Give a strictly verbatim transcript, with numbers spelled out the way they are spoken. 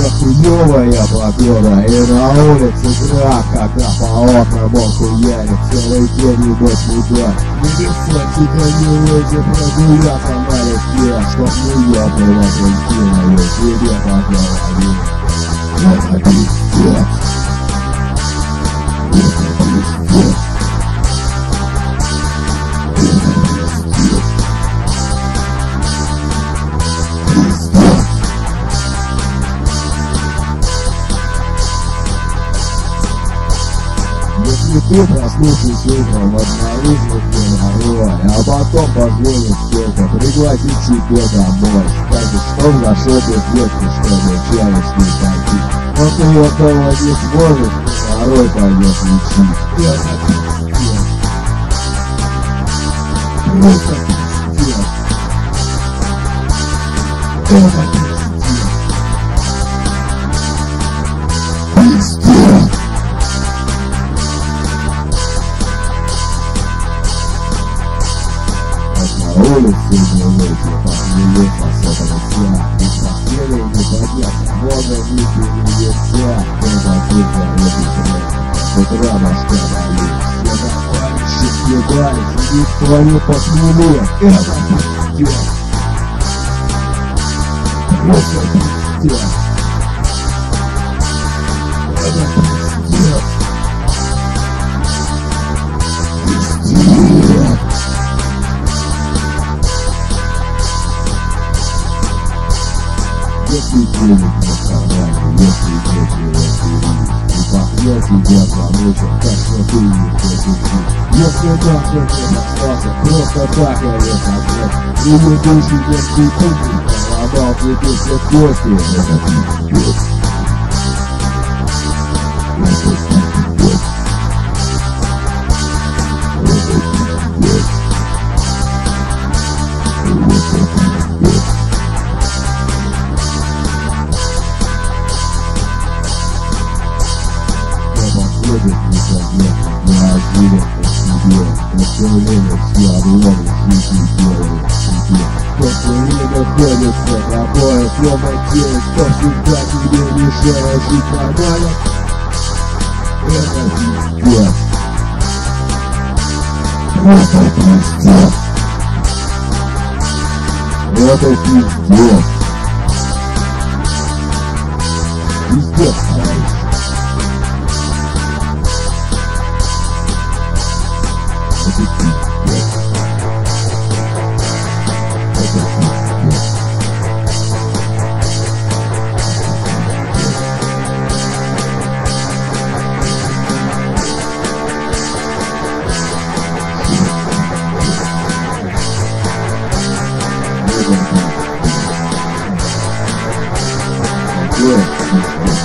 хуёвая погода, и на улице град, когда по окнам охуярит целый день и ночь туда. Небеса тебя не выйдет прогуляться на реке, чтоб не ёбнула Кристиною себе по голове. Это пиздец. Это пиздец. Если ты проснувшись утром обнаружил геморрой, а потом позвонит кто-то пригласить тебя домой, скажет, что в зашёл ветки, чтобы чаешь не пойти. Но ты этого не сможешь, второй пойдет лечить. Это пиздец. Просто пиздец. Это пиздец. Пиздец. На улице не выйти, поднялся с этого сна. И постели непонятно, много нити нельзя. Это тут заветный с утра башка болит. Все товарищи съедались, никто не посмели. Это пиздец. Просто пиздец. Это пиздец. Пиздец. Если денег на кармане, если нечего курить, и похмел тебя замучил, так что ты не хочешь жить. Если нахуй не остался, просто так я не хотел. И ведущий детский кубик, поломал тебе все кости. Это пиздец. Это пиздец. Это пиздец. Незаметно, неожиданно в себе, но все время все обломы жизни делают себе. То, что не находится, такое сломатель, кто всегда тебе мешает жить нормально. Это пиздец. Это пиздец. Это пиздец. Пиздец, товарищ. Это пиздец. Это пиздец. Это пиздец.